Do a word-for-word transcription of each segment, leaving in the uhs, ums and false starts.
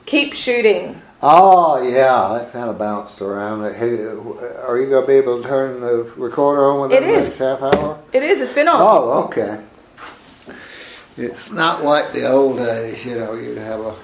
Keep Shooting. Oh, yeah, that kind of bounced around. Hey, are you going to be able to turn the recorder on within It the is. next half hour? It is. It's been on. Oh, okay. It's not like the old days, you know, you'd have a...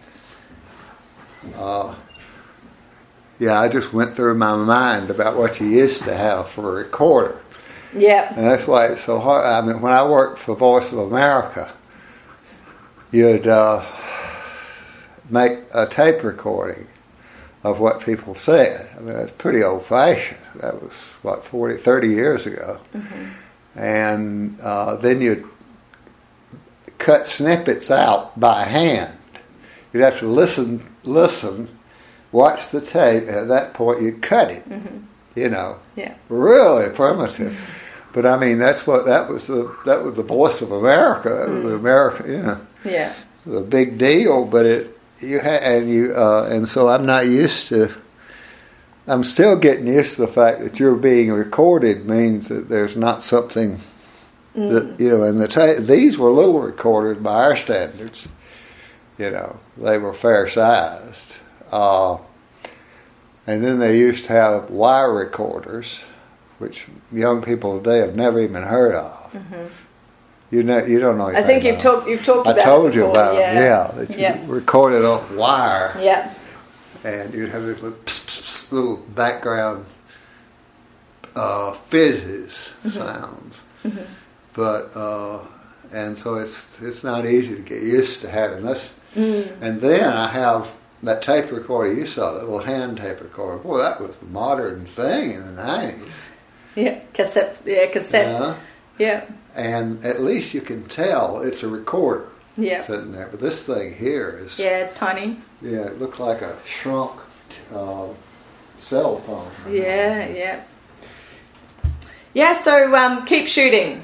Uh, yeah, I just went through my mind about what you used to have for a recorder. Yeah. And that's why it's so hard. I mean, when I worked for Voice of America, you'd... Uh, make a tape recording of what people said. I mean, that's pretty old-fashioned. That was, what, forty, thirty years ago. Mm-hmm. And uh, then you'd cut snippets out by hand. You'd have to listen, listen, watch the tape, and at that point you'd cut it. Mm-hmm. You know, yeah, really primitive. Mm-hmm. But I mean, that's what that was. The that was the Voice of America. That was mm-hmm. the America. You know, yeah, it was a big deal, but it. You ha- and you uh, and so I'm not used to. I'm still getting used to the fact that you're being recorded means that there's not something mm. that you know. And the ta- these were little recorders by our standards. You know, they were fair sized. Uh, and then they used to have wire recorders, which young people today have never even heard of. Mm-hmm. You know, you don't know anything I think you've about talked. You've talked I about. I told it you before. about yeah. it. Yeah, that you yeah. recorded off wire. Yeah. And you'd have this little, pss, pss, pss, little background uh, fizzes mm-hmm. sounds, mm-hmm. but uh, and so it's it's not easy to get used to having this. Mm. And then I have that tape recorder you saw, that little hand tape recorder. Boy, that was a modern thing in the nineties. Yeah, cassette. Yeah, cassette. Uh, yeah. And at least you can tell it's a recorder yeah. sitting there. But this thing here is... Yeah, it's tiny. Yeah, it looks like a shrunk uh, cell phone. Yeah, yeah. Yeah, so um, Keep Shooting.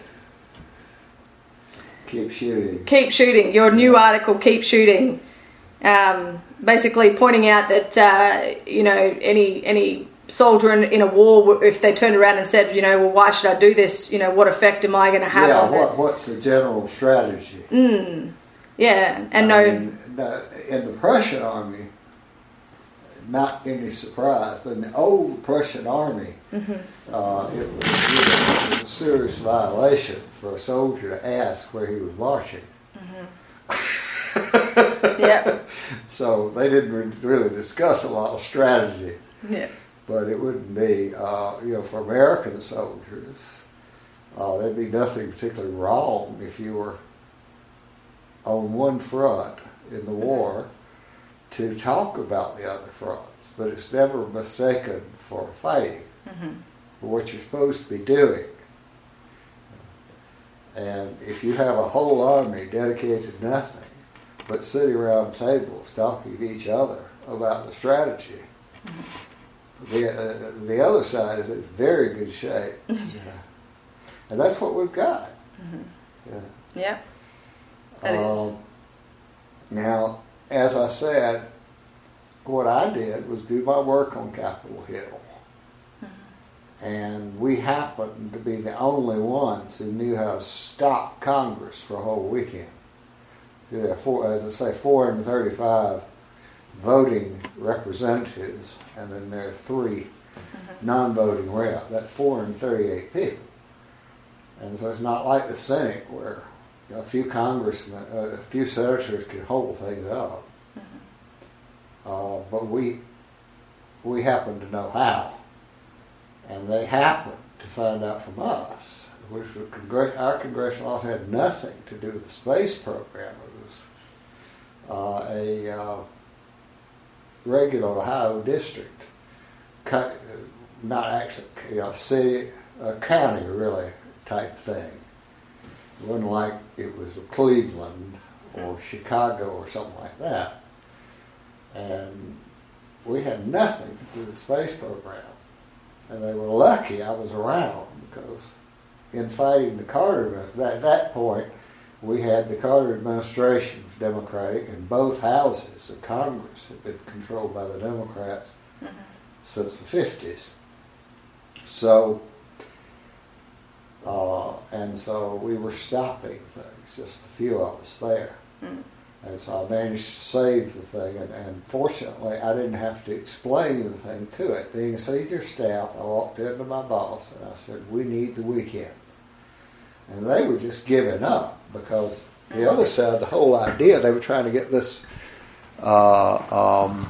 Keep Shooting. Keep Shooting. Your new article, Keep Shooting. Um, basically pointing out that, uh, you know, any... any soldier in, in a war, if they turned around and said, you know, well, why should I do this? You know, what effect am I going to have yeah, on what, it? what's the general strategy? Mm. Yeah, and I no... mean, in the Prussian army, not any surprise, but in the old Prussian army, mm-hmm. uh, it, was, it was a serious violation for a soldier to ask where he was marching. Mm-hmm. Yeah. So they didn't re- really discuss a lot of strategy. Yeah. But it wouldn't be, uh, you know, for American soldiers, uh, there'd be nothing particularly wrong if you were on one front in the war to talk about the other fronts. But it's never mistaken for fighting, mm-hmm. for what you're supposed to be doing. And if you have a whole army dedicated to nothing but sitting around tables talking to each other about the strategy, mm-hmm. The uh, the other side is in very good shape, yeah. And that's what we've got. Mm-hmm. Yeah. Yeah. That um, is. Now, as I said, what I did was do my work on Capitol Hill, mm-hmm. and we happened to be the only ones who knew how to stop Congress for a whole weekend. There are four, as I say, four hundred thirty-five voting representatives, and then there are three mm-hmm. non-voting reps. That's four hundred thirty-eight people. And so it's not like the Senate where you know, a few congressmen, uh, a few senators can hold things up. Mm-hmm. Uh, but we we happen to know how. And they happened to find out from us, which the Congress, our congressional office had nothing to do with the space program. It was uh, a... Uh, regular Ohio district, not actually you know, city, a county really type thing. It wasn't like it was Cleveland or Chicago or something like that. And we had nothing to do with the space program. And they were lucky I was around because in fighting the Carter, at that point, we had the Carter administration was Democratic, and both houses of Congress had been controlled by the Democrats mm-hmm. since the fifties. So, uh, and so we were stopping things, just a few of us there. Mm-hmm. And so I managed to save the thing, and, and fortunately I didn't have to explain the thing to it. Being a senior staff, I walked into my boss and I said, we need the weekend. And they were just giving up, because the other side, the whole idea, they were trying to get this uh, um,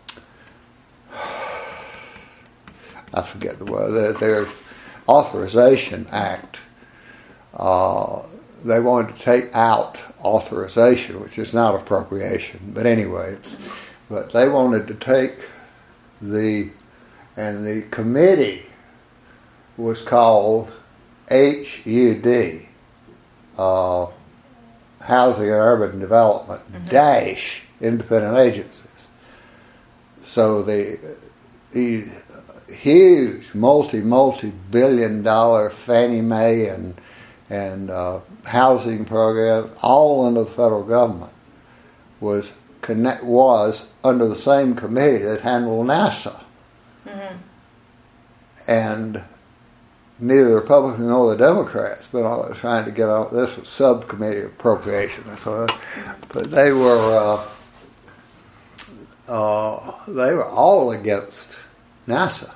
I forget the word, their, their Authorization Act. Uh, they wanted to take out authorization, which is not appropriation, but anyway, it's, but they wanted to take the, and the committee was called H U D, uh, Housing and Urban Development, mm-hmm. dash independent agencies. So the, the huge multi, multi-billion dollar Fannie Mae and and uh, housing program, all under the federal government, was connect was under the same committee that handled NASA. Mm-hmm. And neither the Republicans nor the Democrats been trying to get on. This was subcommittee appropriation, that's what. But they were uh, uh, they were all against NASA.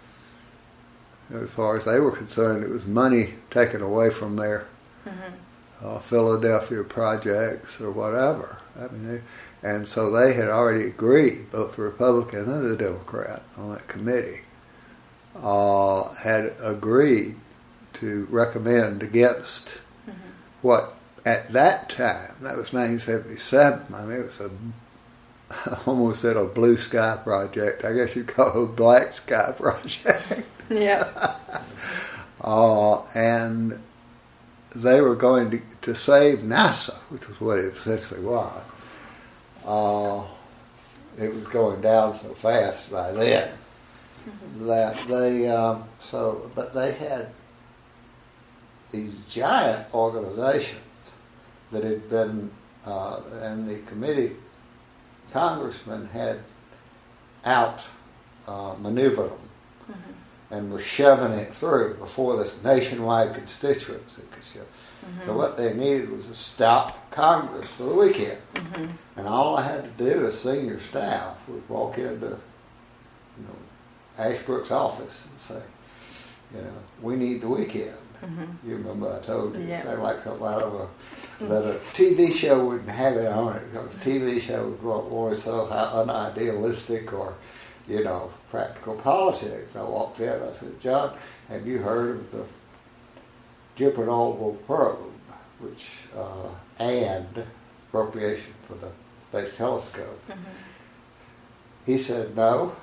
As far as they were concerned, it was money taken away from their mm-hmm. uh, Philadelphia projects or whatever. I mean, they, and so they had already agreed, both the Republican and the Democrat on that committee, uh, had agreed to recommend against mm-hmm. what at that time, that was nineteen seventy-seven. I mean, it was a, I almost said a blue sky project. I guess you'd call it a black sky project. Yeah. uh, and they were going to, to save NASA, which was what it essentially was. Uh, it was going down so fast by then mm-hmm. that they, um, so, but they had these giant organizations that had been, uh, and the committee congressmen had out uh, maneuvered them. Mm-hmm. And were shoving it through before this nationwide constituency could show. Mm-hmm. So what they needed was to stop Congress for the weekend. Mm-hmm. And all I had to do as senior staff was walk into, you know, Ashbrook's office and say, you know, we need the weekend. Mm-hmm. You remember I told you, yeah. It sounded like something out of a, mm-hmm. that a T V show wouldn't have it on it, because a T V show was always so unidealistic or, you know, practical politics. I walked in, I said, John, have you heard of the Geopernal probe, which, uh, and appropriation for the Space Telescope? Mm-hmm. He said, no.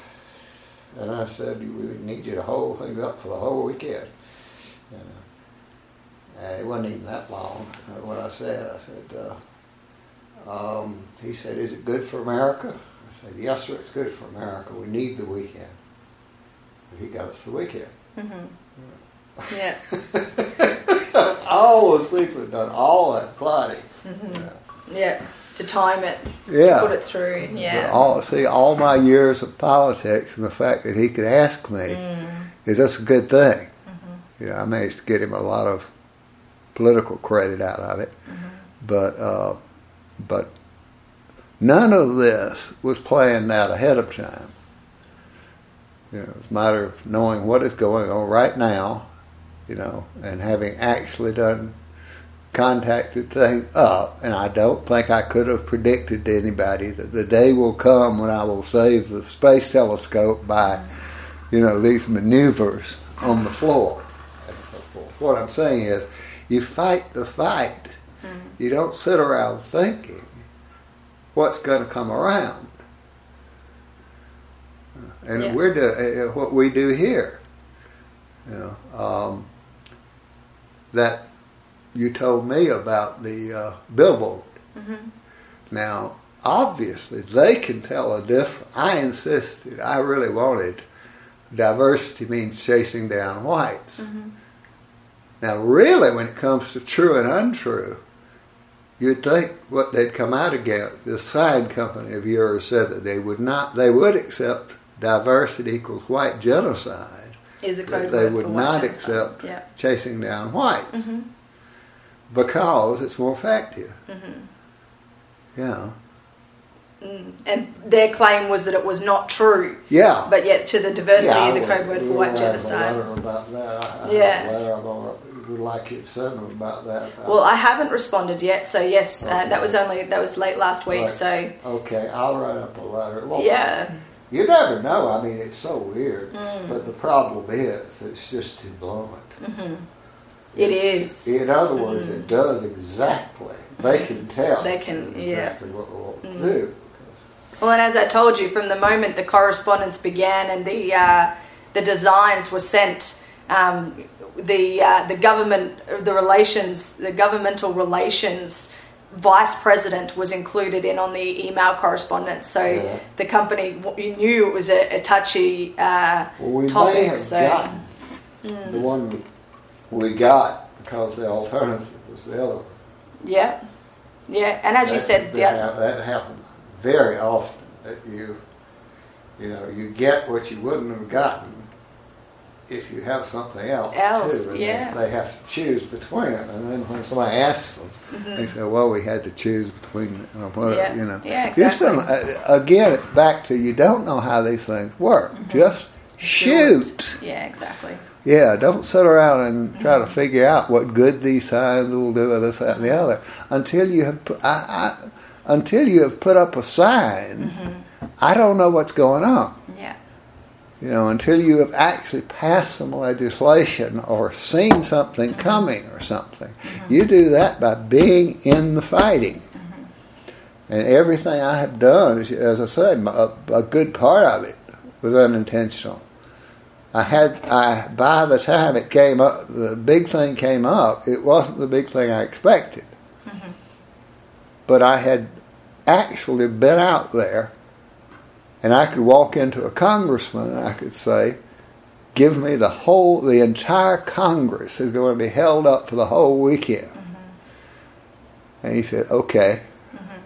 And I said, we need you to hold things up for the whole weekend. You know, and it wasn't even that long. Uh, what I said, I said, uh, um, he said, is it good for America? I said, yes, sir, it's good for America. We need the weekend. And he got us the weekend. Mm-hmm. Yeah. yeah. All those people had done all that plotting. Mm-hmm. You know. Yeah, to time it, yeah. to put it through. Yeah. All, see, all my years of politics and the fact that he could ask me, mm. is that's a good thing. Mm-hmm. You know, I managed to get him a lot of political credit out of it. Mm-hmm. But, uh, but, none of this was planned out ahead of time. You know, it's a matter of knowing what is going on right now, you know, and having actually done, contacted things up. And I don't think I could have predicted to anybody that the day will come when I will save the Space Telescope by, you know, these maneuvers on the floor. What I'm saying is, you fight the fight. Mm-hmm. You don't sit around thinking what's going to come around. And yeah. we're do, what we do here. You know, um, that you told me about the uh, billboard. Mm-hmm. Now, obviously, they can tell a difference. I insisted, I really wanted, diversity means chasing down whites. Mm-hmm. Now, really, when it comes to true and untrue, you'd think what they'd come out against. This sign company of yours said that they would not, they would accept diversity equals white genocide. Is a code they word would for not white accept yeah. chasing down whites mm-hmm. because it's more effective. Mm-hmm. Yeah. Mm. And their claim was that it was not true. Yeah. But yet, to the diversity yeah, is a would, code word for white genocide. I have a letter about that. I, I yeah. have a letter I would like you to send them about that. About well, I haven't responded yet, so yes, okay. uh, that was only that was late last week. Right. So okay, I'll write up a letter. Well, yeah. You never know. I mean, it's so weird. Mm. But the problem is, it's just too blunt. Mm-hmm. It is. In other words, mm. it does exactly. They can tell. They can, exactly yeah. what we want mm. to do. Well, and as I told you, from the moment the correspondence began and the uh, the designs were sent, um, the uh, the government, the relations, the governmental relations vice president was included in on the email correspondence. So yeah. the company, you knew it was a, a touchy uh, well, we topic. may have so. gotten mm. the one we got because the alternative was the other one. Yeah, yeah, and as that, you said, that, yeah, that happens very often. That you, you know, you get what you wouldn't have gotten if you have something else, else too. And yeah. they, they have to choose between them. And then when somebody asks them, mm-hmm. they say, "Well, we had to choose between," you know, what, yeah. you know. Yeah, exactly. You still, uh, again, it's back to you don't know how these things work. Mm-hmm. Just shoot. Yeah, exactly. Yeah, don't sit around and try mm-hmm. to figure out what good these signs will do, or this, that, and the other, until you have. Put, I, I, until you have put up a sign, mm-hmm. I don't know what's going on. Yeah. You know, until you have actually passed some legislation or seen something mm-hmm. coming or something. Mm-hmm. You do that by being in the fighting. Mm-hmm. And everything I have done, as I said, a, a good part of it was unintentional. I had, I by the time it came up, the big thing came up, it wasn't the big thing I expected. Mm-hmm. But I had actually been out there, and I could walk into a congressman and I could say, give me the whole, the entire Congress is going to be held up for the whole weekend. Mm-hmm. And he said, okay. Mm-hmm.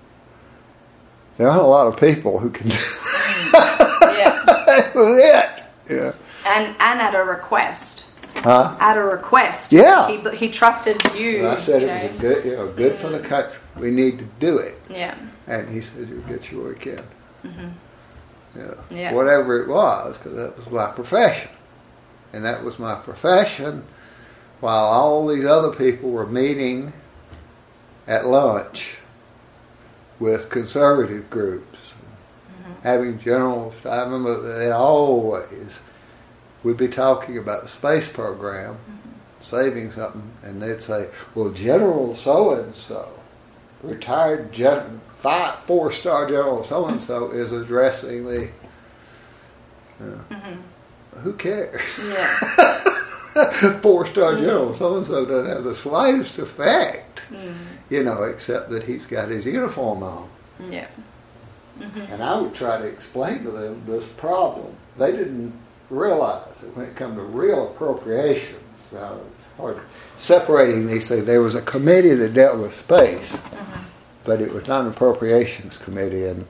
There aren't a lot of people who can do that. Yeah. That was it. Yeah. And, and at a request. Huh? At a request. Yeah. He, he trusted you. Well, I said you it know. was a good, you know, good mm-hmm. for the country. We need to do it. Yeah. And he said, you'll get your weekend. Mm-hmm. Yeah. yeah. Whatever it was, because that was my profession. And that was my profession while all these other people were meeting at lunch with conservative groups, mm-hmm. having general, I remember they always would be talking about the space program, mm-hmm. saving something, and they'd say, well, General so-and-so, retired gen- five, four-star General so-and-so is addressing the, uh, mm-hmm. who cares? Yeah. Four-star General so-and-so doesn't have the slightest effect, mm-hmm. you know, except that he's got his uniform on. Yeah. Mm-hmm. And I would try to explain to them this problem. They didn't realize that when it comes to real appropriations, uh, it's hard separating these things. There was a committee that dealt with space, mm-hmm. but it was not an appropriations committee, and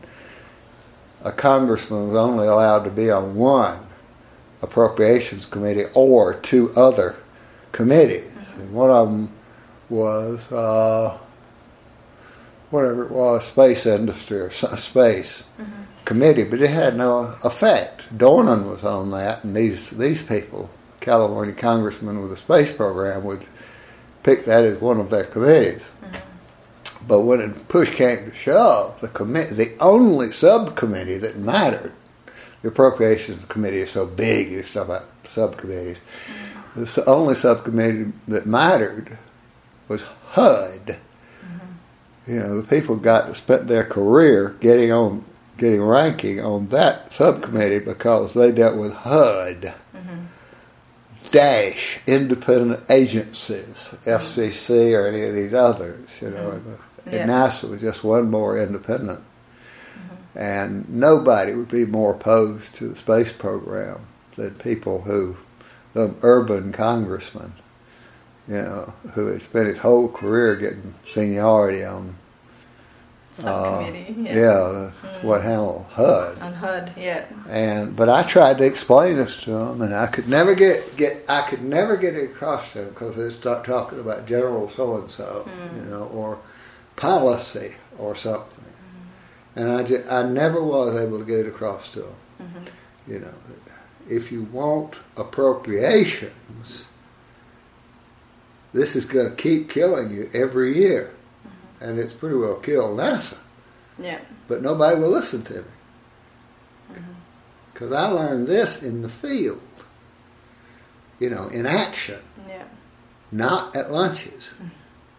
a congressman was only allowed to be on one appropriations committee or two other committees. Mm-hmm. And one of them was uh, whatever it was, space industry or space. Mm-hmm. committee, but it had no effect. Dornan was on that, and these these people, California congressmen with a space program, would pick that as one of their committees. Mm-hmm. But when it push came to shove, the committee, the only subcommittee that mattered, the appropriations committee is so big, you talk about subcommittees. Mm-hmm. The only subcommittee that mattered was H U D. Mm-hmm. You know, the people got spent their career getting on. getting ranking on that subcommittee because they dealt with H U D, mm-hmm. dash, independent agencies, F C C or any of these others, you know. Mm-hmm. And, the, and yeah. NASA was just one more independent. Mm-hmm. And nobody would be more opposed to the space program than people who, some urban congressman, you know, who had spent his whole career getting seniority on subcommittee. Uh, yeah, yeah that's mm. what handled H U D. On H U D, yeah. And but I tried to explain this to them, and I could never get, get I could never get it across to them because they start talking about General so and so, you know, or policy or something. Mm-hmm. And I, just, I never was able to get it across to them. Mm-hmm. You know, if you want appropriations, this is going to keep killing you every year. Mm-hmm. And it's pretty well killed NASA. Yeah. But nobody will listen to me. Because mm-hmm. I learned this in the field. You know, in action. Yeah. Not at lunches. Mm-hmm.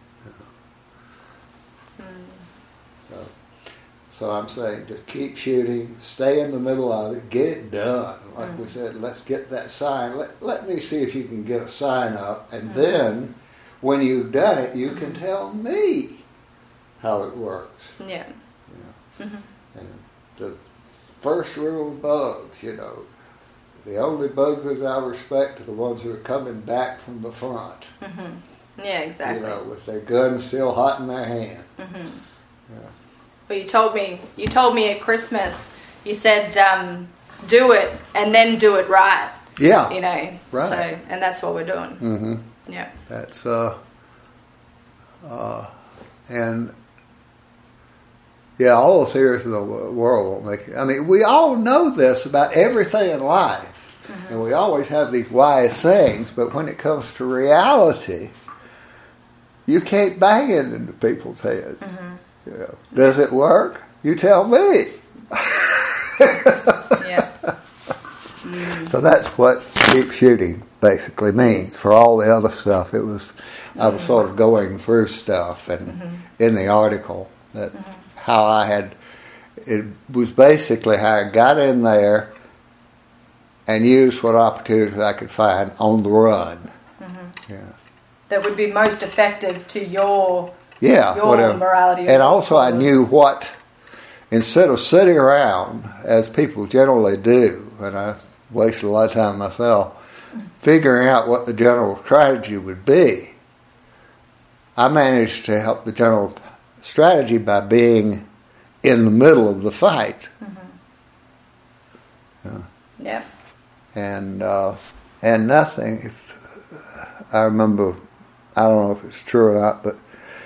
So, so I'm saying, just keep shooting, stay in the middle of it, get it done. Like mm-hmm. we said, let's get that sign. Let, let me see if you can get a sign up. And mm-hmm. then, when you've done it, you can tell me how it works. Yeah. You know? Mm-hmm. And the first rule of bugs, you know, the only bugs that I respect are the ones who are coming back from the front. Mm-hmm. Yeah, exactly. You know, with their guns still hot in their hand. Mm-hmm. Yeah. Well, you told me, you told me at Christmas, you said, um, do it and then do it right. Yeah. You know. Right. So, and that's what we're doing. Mm-hmm. Yeah. That's, uh, uh, and, yeah, all the theories of the world won't make it. I mean, we all know this about everything in life. Mm-hmm. And we always have these wise sayings, but when it comes to reality, you can't bang it into people's heads. Mm-hmm. You know, does it work? You tell me. Yeah. Mm-hmm. So that's what keep shooting basically means. For all the other stuff, it was mm-hmm. I was sort of going through stuff, and mm-hmm. in the article that mm-hmm. how I had it was basically how I got in there and used what opportunities I could find on the run. Mm-hmm. Yeah. That would be most effective to your yeah, your whatever. morality. And also I knew what, instead of sitting around, as people generally do, and I wasted a lot of time myself, figuring out what the general strategy would be, I managed to help the general strategy by being in the middle of the fight. Mm-hmm. Yeah. Yeah. And, uh, and nothing, it's, I remember, I don't know if it's true or not, but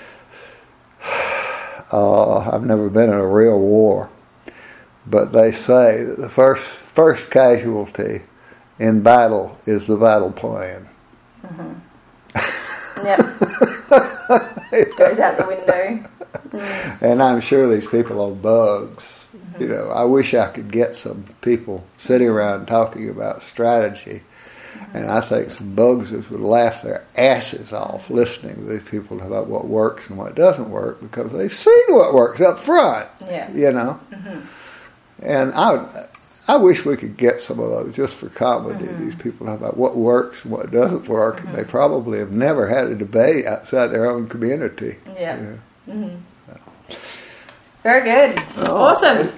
uh, I've never been in a real war. But they say that the first first casualty in battle is the battle plan. Mm-hmm. Yep. Goes out the window. Mm. And I'm sure these people on bugs, mm-hmm. you know, I wish I could get some people sitting around talking about strategy. And I think some bugsters would laugh their asses off listening to these people about what works and what doesn't work, because they've seen what works up front, yeah. you know. Mm-hmm. And I I wish we could get some of those just for comedy. Mm-hmm. These people talk about what works and what doesn't work, mm-hmm. and they probably have never had a debate outside their own community. Yeah. You know? Mm-hmm. So. Very good. Oh, awesome.